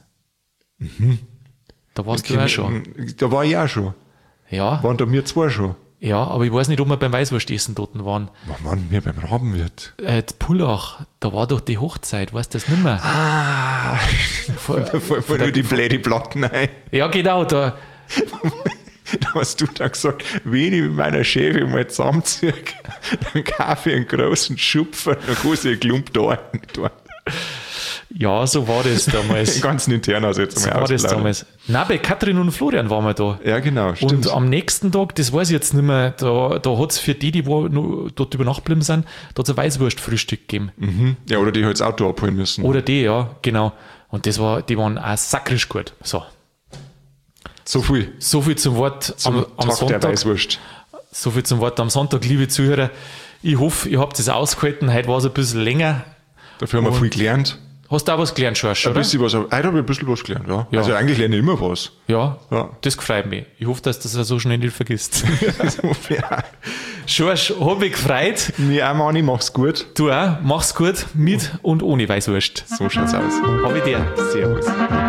Da warst du auch schon.
Da war ich auch schon.
Ja,
Waren da wir zwei schon.
ja, aber ich weiß nicht, ob wir beim Weißwurstessen dort waren.
Wann waren wir beim Rabenwirt?
Pullach, da war doch die Hochzeit, weißt du das nicht mehr?
Ah, voll nur die blöde Platten ein.
Ja, genau, da.
Da hast du dann gesagt, wenn ich mit meiner Chefin mal zusammenziehe, dann kaufe ich einen großen Schupfer, dann kann sie einen Klump da rein.
Ja, so war das damals.
Den ganzen Interner jetzt
So war das damals. Nein, bei Katrin und Florian waren wir da.
Ja, genau, stimmt.
Und am nächsten Tag, das weiß ich jetzt nicht mehr, da hat es für die wo noch dort über Nacht geblieben sind, da hat es ein Weißwurstfrühstück gegeben.
Mhm. Ja, oder die halt das Auto abholen müssen.
Oder die, ja, genau. Und die waren auch sakrisch gut.
So viel
So viel zum Wort am
Tag der
Sonntag.
Weißwurst.
So viel zum Wort am Sonntag, liebe Zuhörer. Ich hoffe, ihr habt es ausgehalten. Heute war es ein bisschen länger.
Dafür haben wir viel gelernt.
Hast du auch was gelernt, Schorsch,
Ein
oder?
bisschen was, heute habe ich ein bisschen was gelernt, ja.
Ja.
Also eigentlich lerne ich immer was.
Ja,
Ja.
das gefreut mich. Ich hoffe, dass du das so schnell nicht vergisst.
Ja.
Schorsch, hab mich gefreut.
Mir auch, Manni, mach's gut.
Du auch. Mach's gut mit und ohne Weißwurst.
So schaut's aus.
Hab ich dir.
Servus.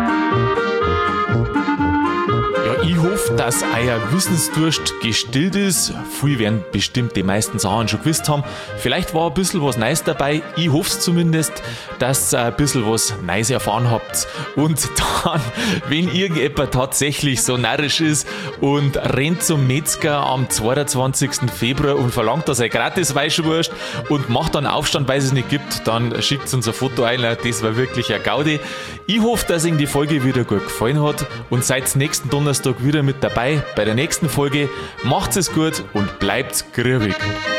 Ja, ich hoffe, dass euer Wissensdurst gestillt ist. Viele werden bestimmt die meisten Sachen schon gewusst haben. Vielleicht war ein bisschen was Neues dabei. Ich hoffe es zumindest, dass ihr ein bisschen was Neues erfahren habt. Und dann, wenn irgendjemand tatsächlich so narrisch ist und rennt zum Metzger am 22. Februar und verlangt, dass er gratis Weißwurst und macht dann Aufstand, weil es nicht gibt, dann schickt uns ein Foto ein. Das war wirklich ein Gaudi. Ich hoffe, dass Ihnen die Folge wieder gut gefallen hat und seid nächsten Donnerstag wieder mit dabei bei der nächsten Folge. Macht's es gut und bleibt grübig.